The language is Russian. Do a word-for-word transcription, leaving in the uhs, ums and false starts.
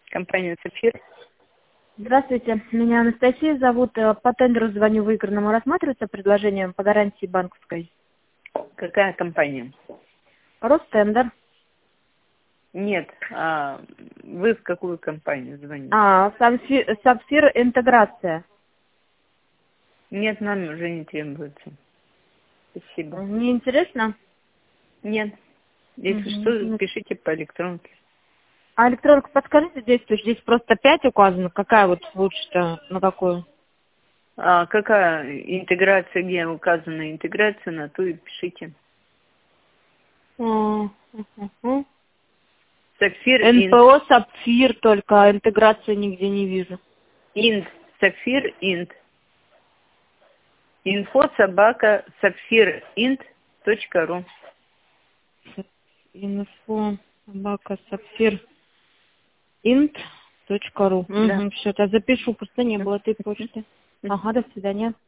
Компания «Сапфир». Здравствуйте, меня Анастасия зовут. По тендеру звоню выигранному. Рассматривается предложение по гарантии банковской? Какая компания? Ростендер. Нет, а вы в какую компанию звоните? А, Сапфир, Сапфир интеграция. Нет, нам уже не требуется. Спасибо. Не интересно? Нет. Если Угу. что, пишите по электронке. А электронку подскажите действуешь? Здесь просто пять указано. Какая вот лучше-то, на какую? А какая интеграция, где указана интеграция, на ту и пишите. Угу. Сапфир эн пэ инт. о Сапфир только, а интеграции нигде не вижу. Инт. Сапфир инт. Инфо собака сапфир инт точка ру. Инфо собака Сапфир инт точка ру. Да. Угу, все, я запишу, просто не было этой почты. Ага, до свидания.